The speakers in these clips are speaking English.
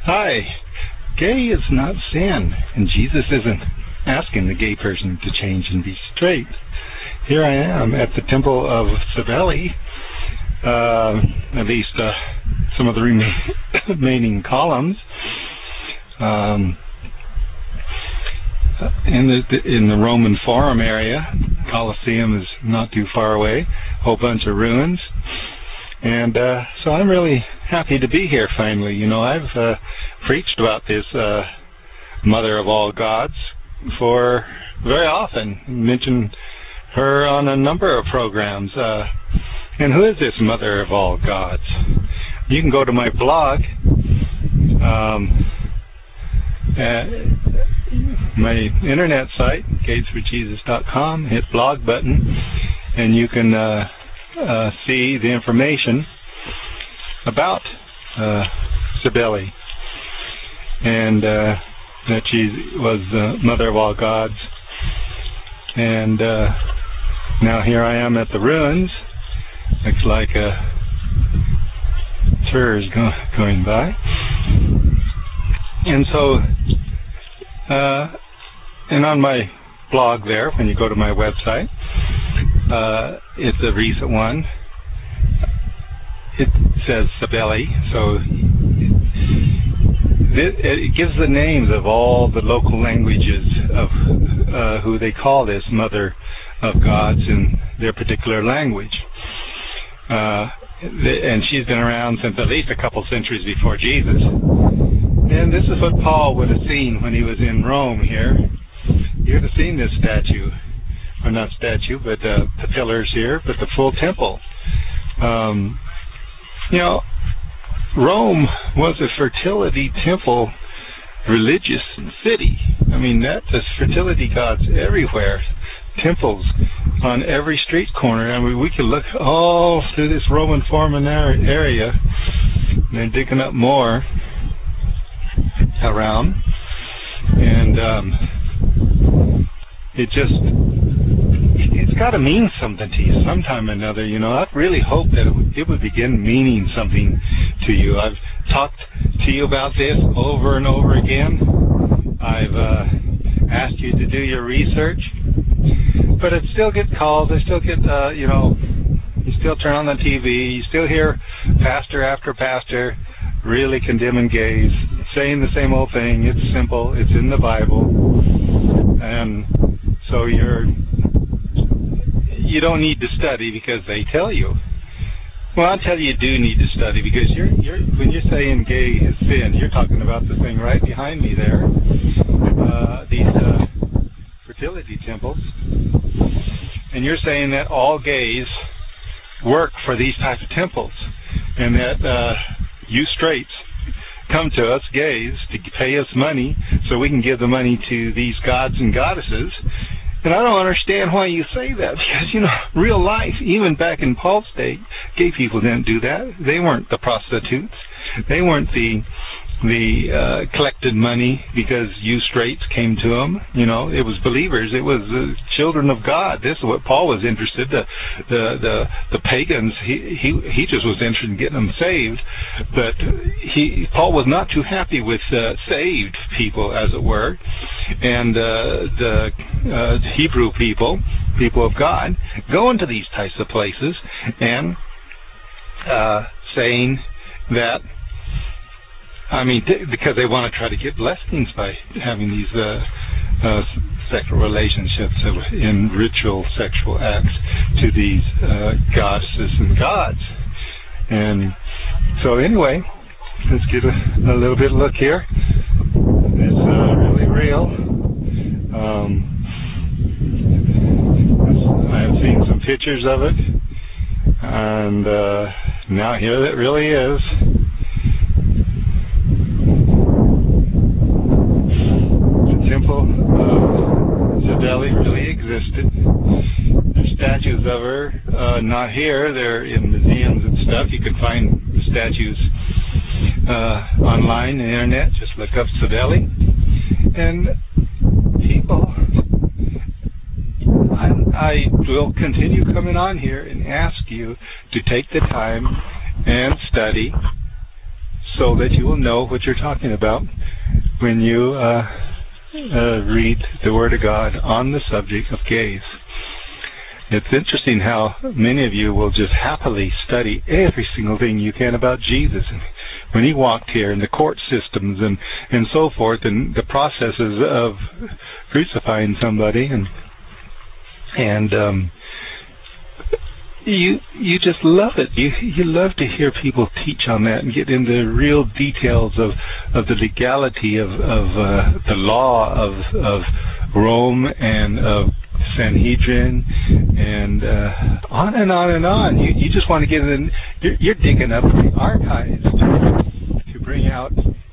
Hi. Gay is not sin, and Jesus isn't asking the gay person to change and be straight. Here I am at the Temple of Cybele, at least some of the remaining columns. In the Roman Forum area. Colosseum is not too far away. Whole bunch of ruins. And so I'm really happy to be here finally. You know, I've preached about this Mother of all gods for very often. Mentioned her on a number of programs. And who is this Mother of all gods? You can go to my blog, my internet site, gatesforjesus.com, hit blog button, and you can see the information about Cybele, and that she was the Mother of all gods. And now here I am at the ruins. Looks like a tour is going by. And so, and on my blog there, when you go to my website, it's a recent one. It says Cybele, so it gives the names of all the local languages of who they call this Mother of Gods in their particular language. And she's been around since at least a couple centuries before Jesus. And this is what Paul would have seen when he was in Rome here. You would have seen this statue, or not statue, but the pillars here, but the full temple. You know, Rome was a fertility temple religious city. I mean, there's fertility gods everywhere. Temples on every street corner. I mean, we could look all through this Roman Forum area. They're digging up more around, and it's got to mean something to you sometime or another. You know, I really hope that it would begin meaning something to you. I've talked to you about this over and over again. I've asked you to do your research, but I still get calls. I still get, you still turn on the TV. You still hear pastor after pastor really condemning gays, saying the same old thing. It's simple. It's in the Bible. And so you don't need to study because they tell you. Well, I'll tell you do need to study, because when you're saying gay is sin, you're talking about the thing right behind me there, these fertility temples. And you're saying that all gays work for these types of temples, and that you straights come to us gays to pay us money so we can give the money to these gods and goddesses. And I don't understand why you say that, because, you know, real life, even back in Paul's day, gay people didn't do that. They weren't the prostitutes. They weren't the collected money because you straights came to them. You know, it was believers. It was children of God. This is what Paul was interested. The pagans. He just was interested in getting them saved. But Paul was not too happy with saved people, as it were, and the Hebrew people of God, going to these types of places and saying that. I mean, because they want to try to get blessings by having these sexual relationships in ritual sexual acts to these goddesses and gods. And so anyway, let's get a little bit of look here. It's really real. I have seen some pictures of it, and now here it really is. Temple of Cybele really existed. There's statues of her, not here. They're in museums and stuff. You can find statues online, on the internet. Just look up Cybele. And people, I will continue coming on here and ask you to take the time and study so that you will know what you're talking about when you read the Word of God on the subject of gays. It's interesting how many of you will just happily study every single thing you can about Jesus. When he walked here, and the court systems and so forth, and the processes of crucifying somebody, and you just love it. You love to hear people teach on that and get into real details of the legality of the law of Rome and of Sanhedrin, and on and on and on. You just want to get in. You're digging up the archives to bring out.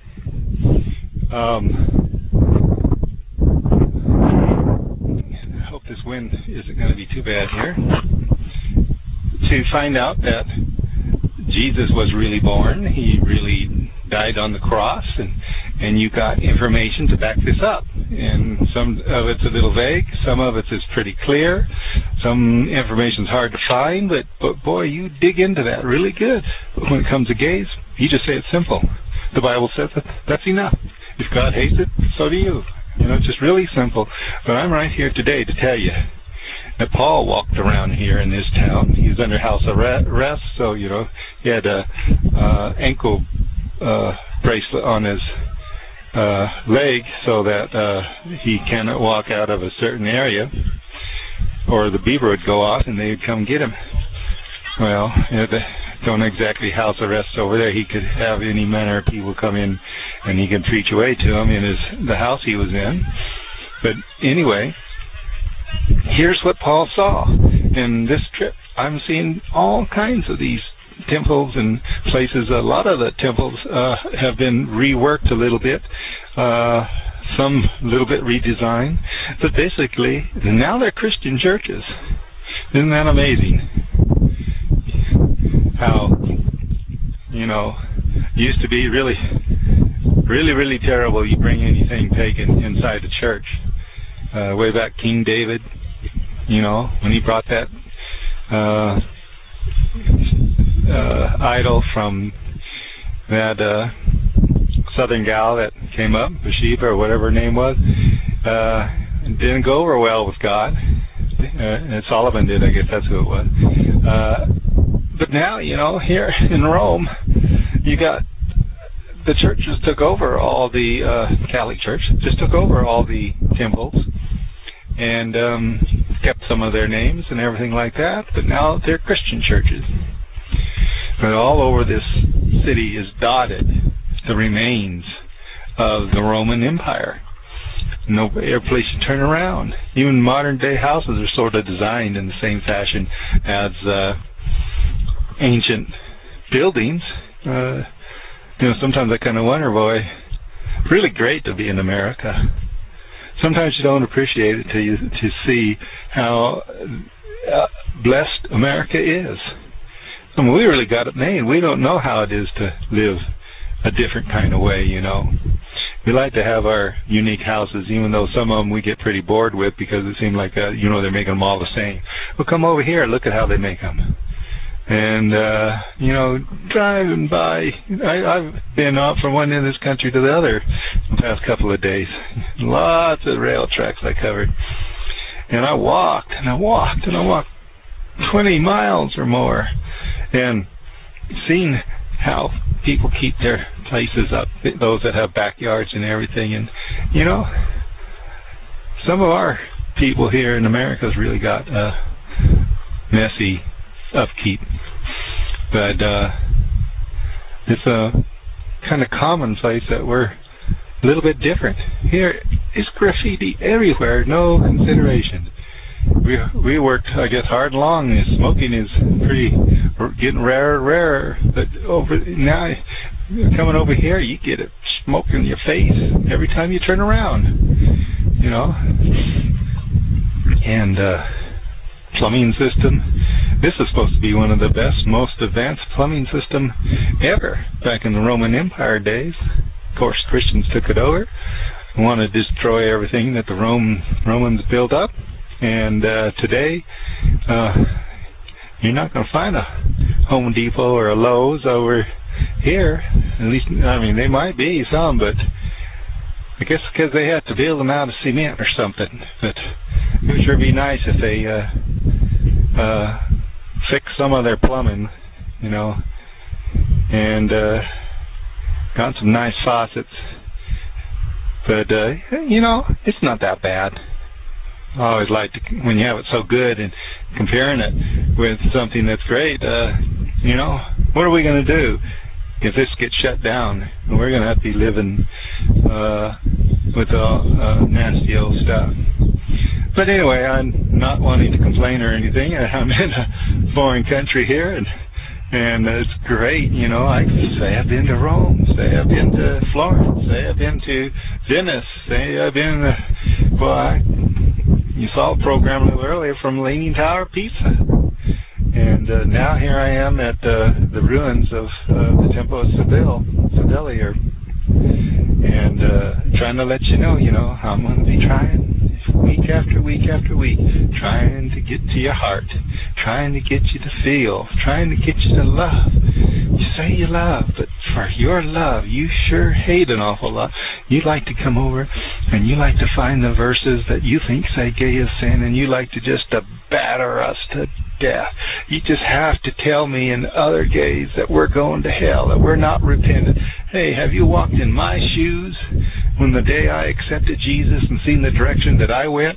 I hope this wind isn't going to be too bad here. To find out that Jesus was really born, he really died on the cross, and you got information to back this up. And some of it's a little vague, some of it is pretty clear, some information's hard to find, but boy, you dig into that really good. But when it comes to gays, you just say it's simple. The Bible says that's enough. If God hates it, so do you. It's just really simple. But I'm right here today to tell you that Paul walked around here in this town. He was under house arrest, so he had a ankle bracelet on his leg so that he cannot walk out of a certain area, or the beaver would go off and they would come get him. Well, don't exactly house arrest over there. He could have any manner of people come in, and he could preach away to them in the house he was in. But anyway, here's what Paul saw in this trip. I'm seeing all kinds of these temples and places. A lot of the temples have been reworked a little bit, some a little bit redesigned, but basically now they're Christian churches. Isn't that amazing? How used to be really, really, really terrible. You bring anything pagan inside the church. Way back King David, when he brought that idol from that southern gal that came up, Bathsheba or whatever her name was, it didn't go over well with God. And Solomon did, I guess that's who it was. But now, here in Rome, you got the church just took over all the Catholic Church, just took over all the temples, and kept some of their names and everything like that, but now they're Christian churches. But all over this city is dotted the remains of the Roman Empire. No place to turn around. Even modern day houses are sort of designed in the same fashion as ancient buildings. Sometimes I kind of wonder, boy, really great to be in America. Sometimes you don't appreciate it till you see how blessed America is. I mean, we really got it made. We don't know how it is to live a different kind of way, We like to have our unique houses, even though some of them we get pretty bored with because it seems like, they're making them all the same. Well, come over here, look at how they make them. And, driving by, I've been out from one end of this country to the other the past couple of days. Lots of rail tracks I covered. And I walked 20 miles or more, and seen how people keep their places up, those that have backyards and everything. And, some of our people here in America's really got messy upkeep. But it's a kind of commonplace that we're a little bit different. Here, it's graffiti everywhere, no consideration. We worked, I guess, hard and long. Smoking is getting rarer and rarer. But now, coming over here, you get it smoke in your face every time you turn around. And plumbing system. This is supposed to be one of the best, most advanced plumbing system ever back in the Roman Empire days. Of course, Christians took it over, want to destroy everything that the Romans built up. And today, you're not going to find a Home Depot or a Lowe's over here, at least, I mean, they might be some, but I guess because they have to build them out of cement or something. But it would sure be nice if they fix some of their plumbing, you know, and got some nice faucets. But, you know, it's not that bad. I always like to, when you have it so good and comparing it with something that's great, you know, what are we going to do if this gets shut down? We're going to have to be living with all nasty old stuff. But anyway, I'm not wanting to complain or anything. I'm in a foreign country here, and it's great, you know. I say I've been to Rome, say I've been to Florence, say I've been to Venice, say I've been, you saw a program a little earlier from Leaning Tower of Pisa. And now here I am at the ruins of the Temple of Cybele, and trying to let you know, I'm going to be trying week after week after week, trying to get to your heart, trying to get you to feel, trying to get you to love. You say you love, but for your love, you sure hate an awful lot. You like to come over and you like to find the verses that you think say gay is sin, and you like to just batter us to death. You just have to tell me and other gays that we're going to hell, that we're not repentant. Hey, have you walked in my shoes when the day I accepted Jesus and seen the direction that I went?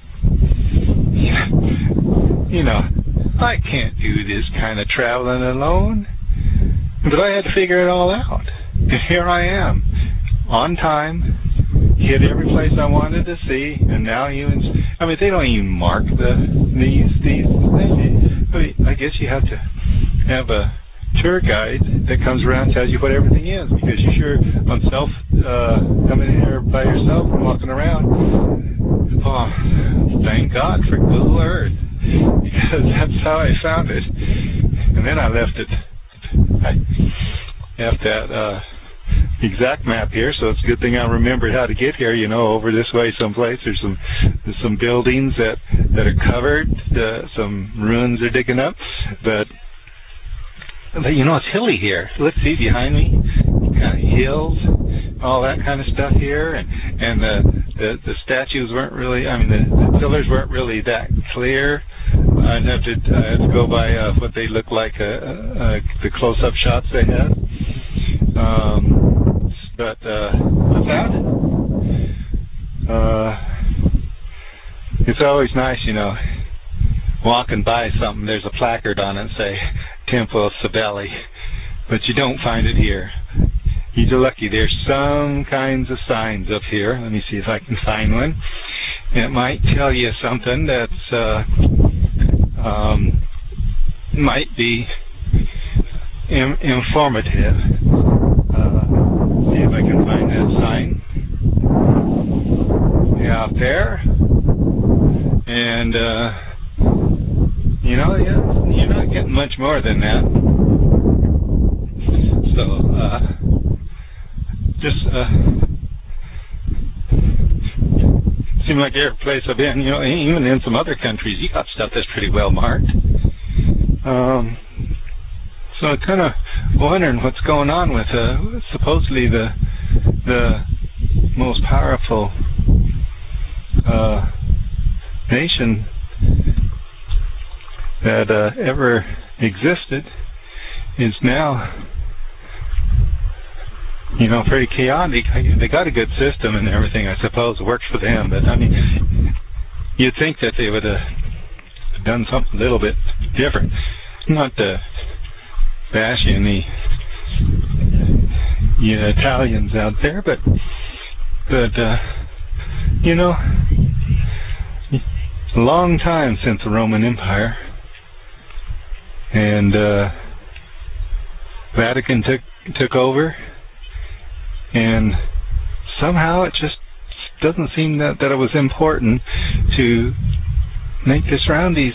You know, I can't do this kind of traveling alone. But I had to figure it all out. And here I am, on time, hit every place I wanted to see, and now they don't even mark these things. I guess you have to have a tour guide that comes around and tells you what everything is, because you sure on coming in here by yourself and walking around. Oh, thank God for Google Earth, because that's how I found it. And then I left it. I have that exact map here, so it's a good thing I remembered how to get here. Over this way someplace. There's some buildings that are covered. Some ruins are digging up, but it's hilly here. Look, see behind me, kind of hills, all that kind of stuff here, and the statues weren't really. The pillars weren't really that clear. I'd have to go by what they look like, the close-up shots they had. But what's that? It's always nice, walking by something. There's a placard on it, say Temple of Cybele, but you don't find it here. You're lucky. There's some kinds of signs up here. Let me see if I can find one. It might tell you something that's might be informative. See if I can find that sign. Yeah, out there. And you're not getting much more than that. So just seems like every place I've been, even in some other countries, you got stuff that's pretty well marked. So I'm kind of wondering what's going on with supposedly the most powerful nation that ever existed is now, pretty chaotic. They got a good system and everything, I suppose, works for them. But you'd think that they would have done something a little bit different. Not to bash any Italians out there, but a long time since the Roman Empire, and Vatican took over, and somehow it just doesn't seem that it was important to make the surroundings,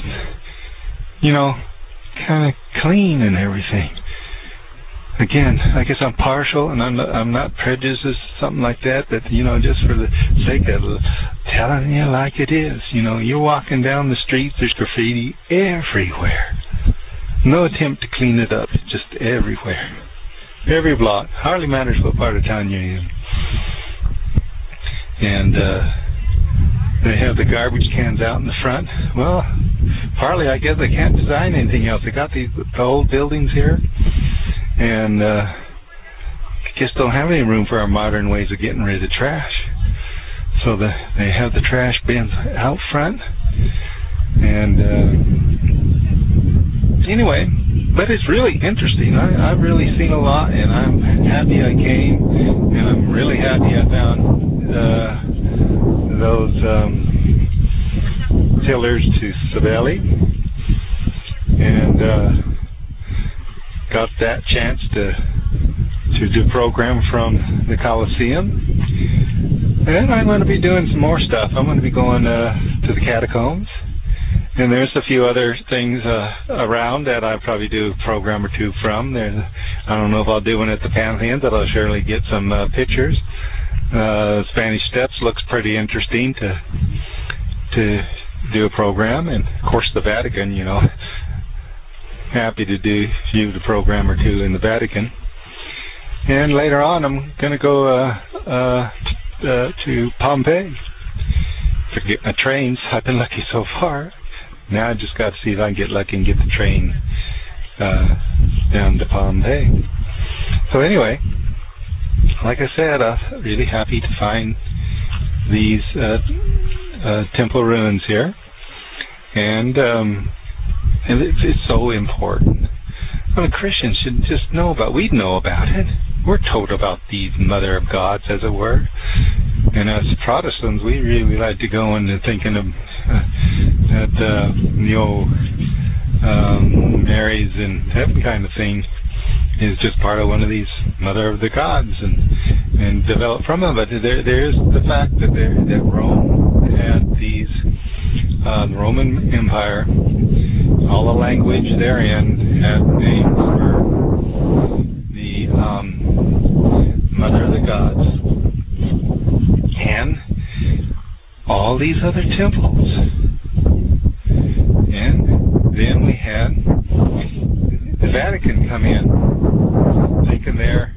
kind of clean and everything. Again, I guess I'm partial, and I'm not prejudiced, something like that. That just for the sake of telling you like it is. You're walking down the streets. There's graffiti everywhere. No attempt to clean it up, just everywhere. Every block. Hardly matters what part of town you're in. And they have the garbage cans out in the front. Well, partly I guess they can't design anything else. They got the old buildings here, and just don't have any room for our modern ways of getting rid of the trash. So they have the trash bins out front. And anyway, but it's really interesting. I've really seen a lot, and I'm happy I came, and I'm really happy I found those tillers to Sabelli, and got that chance to do program from the Coliseum. And I'm going to be doing some more stuff. I'm going to be going to the catacombs. And there's a few other things around that I'll probably do a program or two from. I don't know if I'll do one at the Pantheon, but I'll surely get some pictures. Spanish Steps looks pretty interesting to do a program. And, of course, the Vatican, you know. Happy to do the program or two in the Vatican. And later on, I'm going to go to Pompeii to get my trains. I've been lucky so far. Now I just got to see if I can get lucky and get the train down to Pompeii. So anyway, like I said, I'm really happy to find these temple ruins here, and it's so important. Well, Christians should just know about. We know about it. We're told about these Mother of Gods, as it were. And as Protestants, we really like to go into thinking of that the old Marys and that kind of thing is just part of one of these Mother of the Gods and develop from them. But there's the fact that Rome had these the Roman Empire, all the language therein had names for the Mother of the Gods. And all these other temples. And then we had the Vatican come in, thinking they're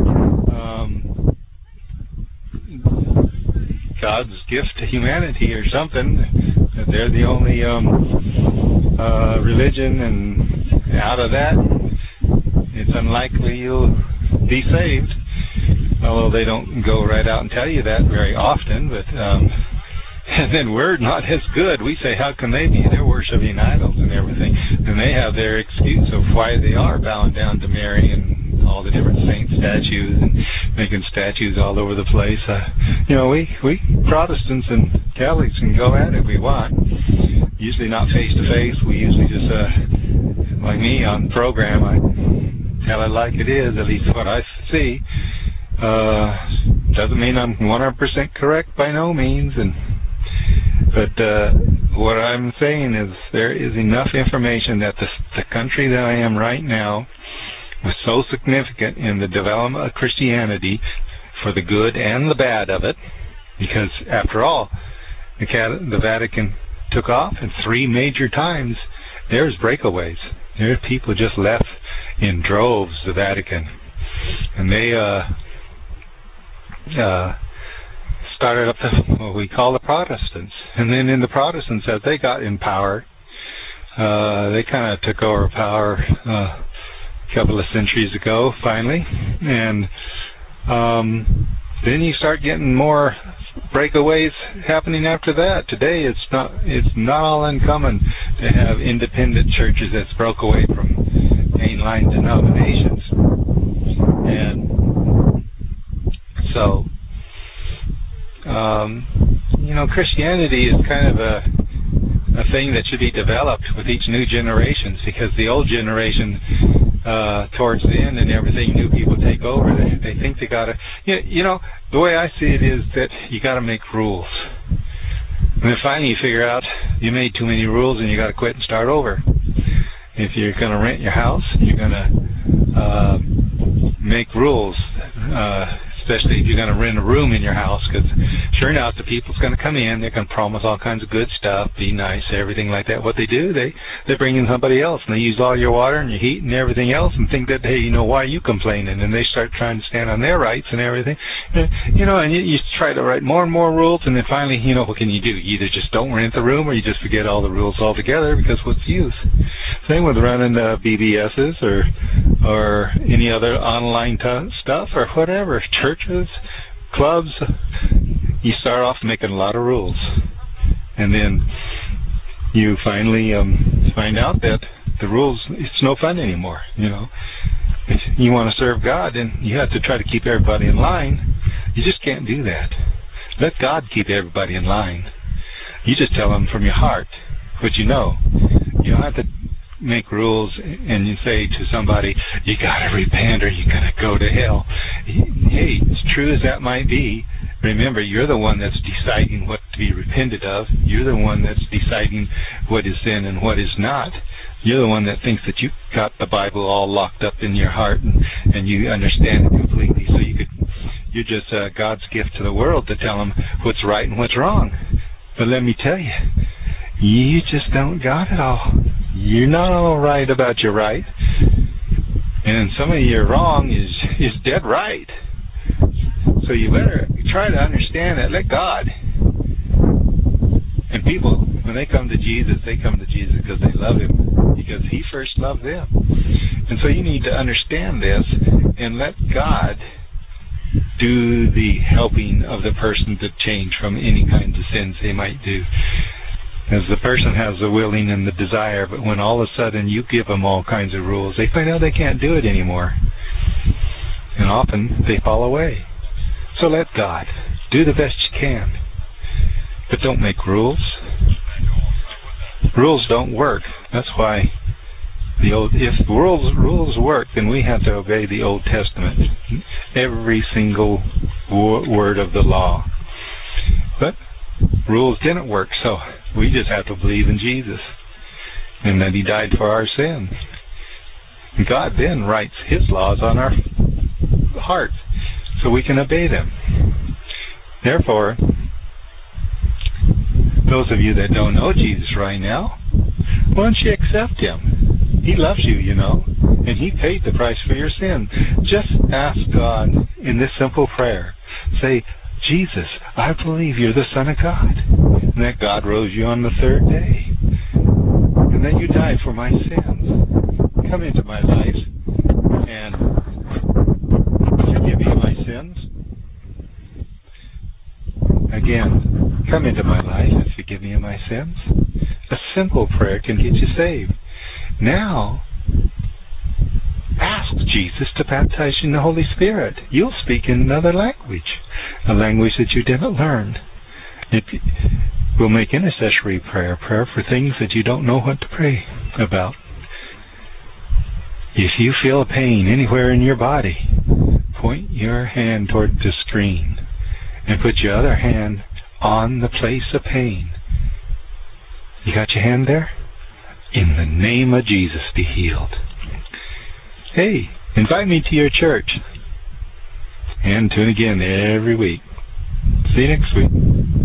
God's gift to humanity or something, that they're the only religion, and out of that, it's unlikely you'll be saved. Although they don't go right out and tell you that very often, but and then we're not as good. We say, how can they be? They're worshiping idols and everything. And they have their excuse of why they are bowing down to Mary and all the different saint statues and making statues all over the place. We Protestants and Catholics can go at it if we want. Usually not face to face. We usually just, like me on program, I tell it like it is, at least what I see. Doesn't mean I'm 100% correct by no means, but what I'm saying is there is enough information that the country that I am right now was so significant in the development of Christianity for the good and the bad of it, because after all, the Vatican took off, and 3 major times there's breakaways. There's people just left in droves the Vatican, and they started up what we call the Protestants. And then in the Protestants, as they got in power, they kind of took over power a couple of centuries ago, finally. And then you start getting more breakaways happening after that. Today, it's not all uncommon to have independent churches that's broke away from mainline denominations. And so, Christianity is kind of a thing that should be developed with each new generation, because the old generation, towards the end and everything, new people take over. They think they got to, the way I see it is that you got to make rules. And then finally you figure out you made too many rules and you got to quit and start over. If you're going to rent your house, you're going to make rules. especially if you're going to rent a room in your house, because sure enough, the people's going to come in. They're going to promise all kinds of good stuff, be nice, everything like that. What they do, they bring in somebody else, and they use all your water and your heat and everything else, and think that, hey, why are you complaining? And they start trying to stand on their rights and everything. And you try to write more and more rules, and then finally, what can you do? You either just don't rent the room, or you just forget all the rules altogether, because what's the use? Same with running BBSs or any other online stuff or whatever, churches, clubs. You start off making a lot of rules, and then you finally find out that the rules, it's no fun anymore. If you want to serve God, then you have to try to keep everybody in line. You just can't do that. Let God keep everybody in line. You just tell them from your heart what you know. You don't have to make rules and you say to somebody, you got to repent or you're going to go to hell. Hey, as true as that might be, remember, you're the one that's deciding what to be repented of. You're the one that's deciding what is sin and what is not. You're the one that thinks that you got the Bible all locked up in your heart and you understand it completely. So you're just God's gift to the world to tell them what's right and what's wrong. But let me tell you, you just don't got it all. You're not all right about your right. And some of your wrong is dead right. So you better try to understand that. Let God. And people, when they come to Jesus because they love Him, because He first loved them. And so you need to understand this and let God do the helping of the person to change from any kinds of sins they might do. As the person has the willing and the desire, but when all of a sudden you give them all kinds of rules, they find out they can't do it anymore. And often they fall away. So let God. Do the best you can. But don't make rules. Rules don't work. That's why if rules work, then we have to obey the Old Testament. Every single word of the law. But rules didn't work, so we just have to believe in Jesus and that He died for our sins. God then writes His laws on our heart so we can obey them. Therefore, those of you that don't know Jesus right now, why don't you accept Him? He loves you, and He paid the price for your sin. Just ask God in this simple prayer. Say, Jesus, I believe You're the Son of God, and that God rose You on the third day, and that You died for my sins. Come into my life and forgive me my sins. Again, come into my life and forgive me my sins. A simple prayer can get you saved. Now, ask Jesus to baptize you in the Holy Spirit. You'll speak in another language, a language that you didn't learn. We'll make intercessory prayer for things that you don't know what to pray about. If you feel a pain anywhere in your body, point your hand toward the screen and put your other hand on the place of pain. You got your hand there? In the name of Jesus, be healed. Hey, invite me to your church. And tune again every week. See you next week.